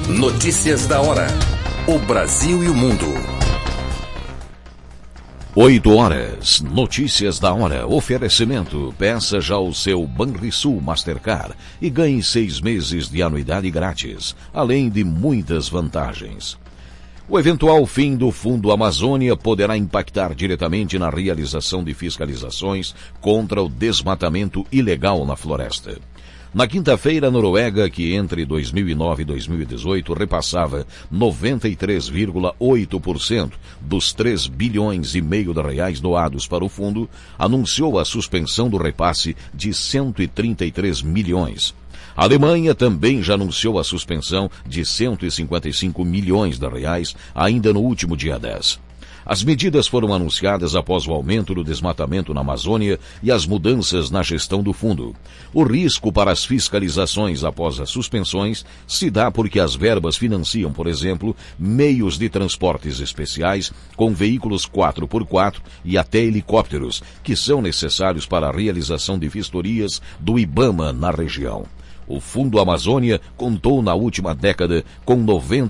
Notícias da hora. O Brasil e o mundo. 8 horas. Notícias da hora. Oferecimento. Peça já o seu Banrisul Mastercard e ganhe 6 meses de anuidade grátis, além de muitas vantagens. O eventual fim do Fundo Amazônia poderá impactar diretamente na realização de fiscalizações contra o desmatamento ilegal na floresta. Na quinta-feira, a Noruega, que entre 2009 e 2018 repassava 93,8% dos 3 bilhões e meio de reais doados para o fundo, anunciou a suspensão do repasse de 133 milhões. A Alemanha também já anunciou a suspensão de 155 milhões de reais ainda no último dia 10. As medidas foram anunciadas após o aumento do desmatamento na Amazônia e as mudanças na gestão do fundo. O risco para as fiscalizações após as suspensões se dá porque as verbas financiam, por exemplo, meios de transportes especiais com veículos 4x4 e até helicópteros, que são necessários para a realização de vistorias do IBAMA na região. O Fundo Amazônia contou na última década com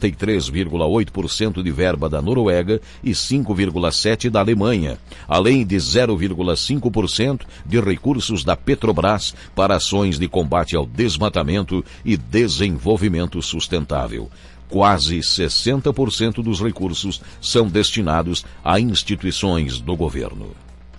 93,8% de verba da Noruega e 5,7% da Alemanha, além de 0,5% de recursos da Petrobras para ações de combate ao desmatamento e desenvolvimento sustentável. Quase 60% dos recursos são destinados a instituições do governo.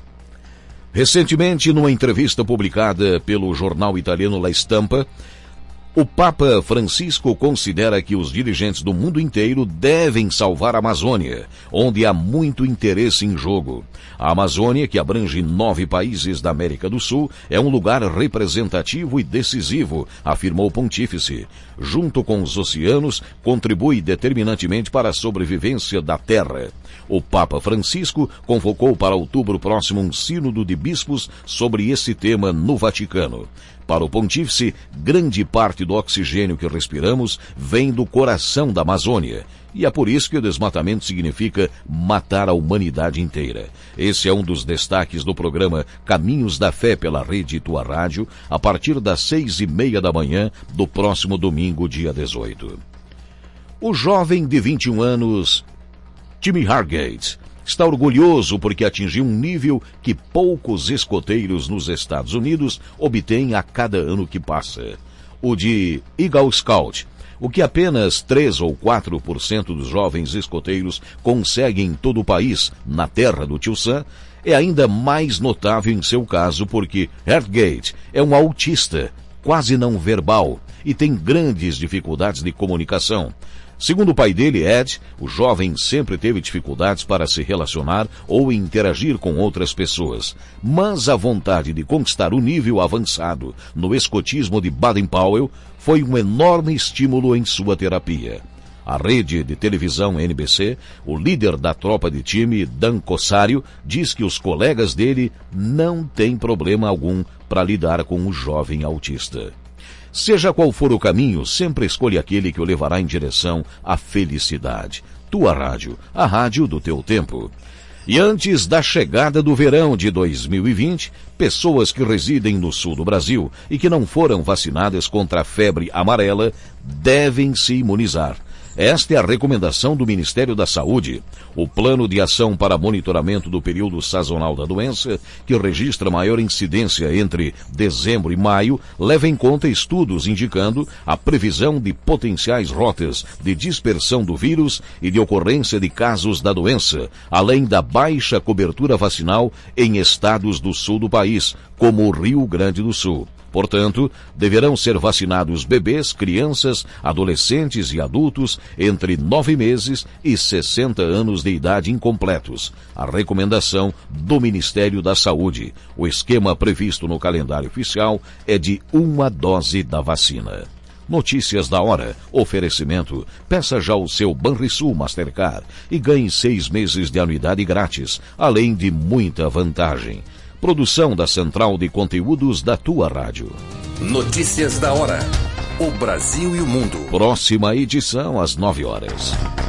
Recentemente, numa entrevista publicada pelo jornal italiano La Stampa, o Papa Francisco considera que os dirigentes do mundo inteiro devem salvar a Amazônia, onde há muito interesse em jogo. A Amazônia, que abrange 9 países da América do Sul, é um lugar representativo e decisivo, afirmou o pontífice. Junto com os oceanos, contribui determinantemente para a sobrevivência da Terra. O Papa Francisco convocou para outubro próximo um sínodo de bispos sobre esse tema no Vaticano. Para o pontífice, grande parte do oxigênio que respiramos vem do coração da Amazônia. E é por isso que o desmatamento significa matar a humanidade inteira. Esse é um dos destaques do programa Caminhos da Fé pela Rede Tua Rádio, a partir das 6h30 da manhã do próximo domingo, dia 18. O jovem de 21 anos, Timmy Hargate, está orgulhoso porque atingiu um nível que poucos escoteiros nos Estados Unidos obtêm a cada ano que passa. O de Eagle Scout, o que apenas 3 ou 4% dos jovens escoteiros conseguem em todo o país, na terra do Tio Sam, é ainda mais notável em seu caso porque Hargate é um autista, quase não verbal, e tem grandes dificuldades de comunicação. Segundo o pai dele, Ed, o jovem sempre teve dificuldades para se relacionar ou interagir com outras pessoas. Mas a vontade de conquistar o nível avançado no escotismo de Baden-Powell foi um enorme estímulo em sua terapia. A rede de televisão NBC, o líder da tropa de time, Dan Cossario, diz que os colegas dele não têm problema algum para lidar com o jovem autista. Seja qual for o caminho, sempre escolha aquele que o levará em direção à felicidade. Tua Rádio, a rádio do teu tempo. E antes da chegada do verão de 2020, pessoas que residem no sul do Brasil e que não foram vacinadas contra a febre amarela devem se imunizar. Esta é a recomendação do Ministério da Saúde. O Plano de Ação para Monitoramento do Período Sazonal da Doença, que registra maior incidência entre dezembro e maio, leva em conta estudos indicando a previsão de potenciais rotas de dispersão do vírus e de ocorrência de casos da doença, além da baixa cobertura vacinal em estados do sul do país, como o Rio Grande do Sul. Portanto, deverão ser vacinados bebês, crianças, adolescentes e adultos entre 9 meses e 60 anos de idade incompletos. A recomendação do Ministério da Saúde. O esquema previsto no calendário oficial é de 1 dose da vacina. Notícias da hora. Oferecimento. Peça já o seu Banrisul Mastercard e ganhe 6 meses de anuidade grátis, além de muita vantagem. Produção da Central de Conteúdos da Tua Rádio. Notícias da hora. O Brasil e o mundo. Próxima edição às 9 horas.